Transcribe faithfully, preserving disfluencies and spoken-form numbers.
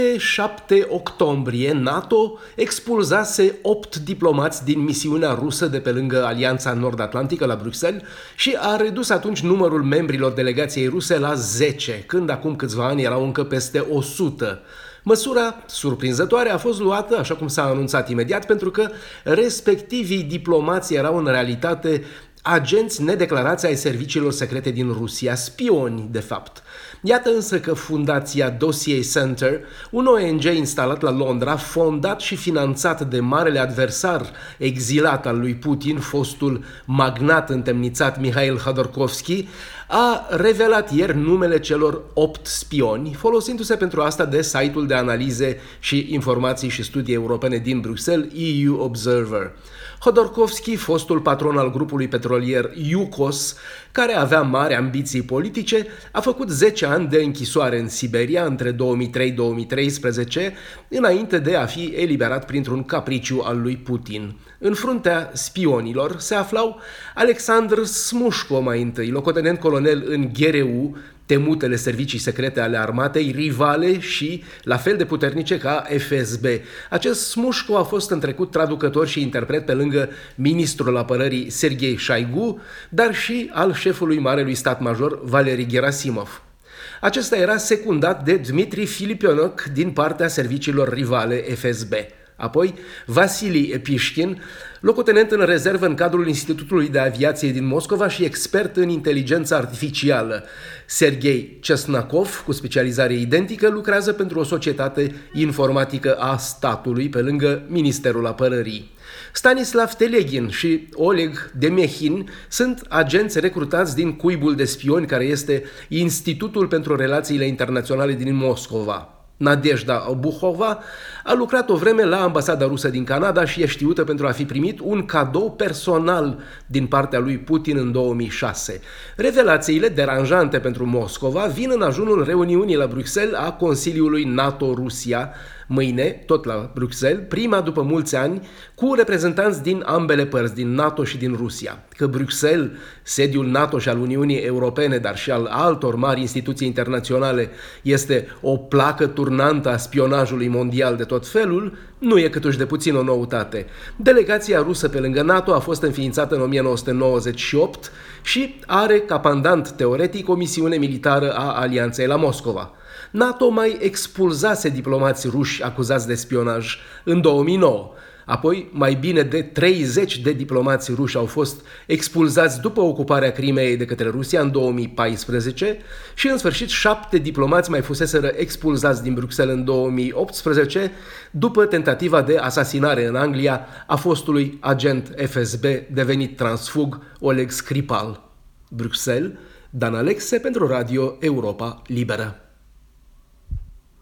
Pe șapte octombrie, NATO expulzase opt diplomați din misiunea rusă de pe lângă Alianța Nord-Atlantică la Bruxelles și a redus atunci numărul membrilor delegației ruse la zece, când acum câțiva ani erau încă peste o sută. Măsura surprinzătoare a fost luată, așa cum s-a anunțat imediat, pentru că respectivii diplomați erau în realitate agenți nedeclarați ai serviciilor secrete din Rusia, spioni de fapt. Iată însă că Fundația Dossier Center, un O N G instalat la Londra, fondat și finanțat de marele adversar exilat al lui Putin, fostul magnat întemnițat Mihail Khodorkovsky, a revelat ieri numele celor opt spioni, folosindu-se pentru asta de site-ul de analize și informații și studii europene din Bruxelles, E U Observer. Khodorkovsky, fostul patron al grupului petrolier Yukos, care avea mari ambiții politice, a făcut zece ani de închisoare în Siberia între două mii trei - două mii treisprezece, înainte de a fi eliberat printr-un capriciu al lui Putin. În fruntea spionilor se aflau Alexandr Smushko mai întâi, locotenent colonel în G R U, temutele servicii secrete ale armatei, rivale și la fel de puternice ca F S B. Acest Smushko a fost în trecut traducător și interpret pe lângă ministrul apărării Sergei Shoigu, dar și al șefului marelui stat major Valery Gerasimov. Acesta era secundat de Dmitri Filipionok din partea serviciilor rivale F S B. Apoi, Vasili Epishkin, locotenent în rezervă în cadrul Institutului de Aviație din Moscova și expert în inteligență artificială. Sergei Chesnakov, cu specializare identică, lucrează pentru o societate informatică a statului, pe lângă Ministerul Apărării. Stanislav Telegin și Oleg Demehin sunt agenți recrutați din cuibul de spioni care este Institutul pentru Relațiile Internaționale din Moscova. Nadejda Obuhova a lucrat o vreme la ambasada rusă din Canada și e știută pentru a fi primit un cadou personal din partea lui Putin în două mii șase. Revelațiile deranjante pentru Moscova vin în ajunul reuniunii la Bruxelles a Consiliului NATO-Rusia, mâine, tot la Bruxelles, prima după mulți ani, cu reprezentanți din ambele părți, din NATO și din Rusia. Că Bruxelles, sediul NATO și al Uniunii Europene, dar și al altor mari instituții internaționale, este o placă turnantă a spionajului mondial de tot felul, nu e câtuși de puțin o noutate. Delegația rusă pe lângă NATO a fost înființată în o mie nouă sute nouăzeci și opt și are ca pandant teoretic o misiune militară a Alianței la Moscova. NATO mai expulzase diplomați ruși acuzați de spionaj în două mii nouă. Apoi, mai bine de treizeci de diplomați ruși au fost expulzați după ocuparea Crimeei de către Rusia în două mii paisprezece și, în sfârșit, șapte diplomați mai fuseseră expulzați din Bruxelles în două mii optsprezece după tentativa de asasinare în Anglia a fostului agent F S B devenit transfug Oleg Skripal. Bruxelles, Dan Alexe pentru Radio Europa Liberă.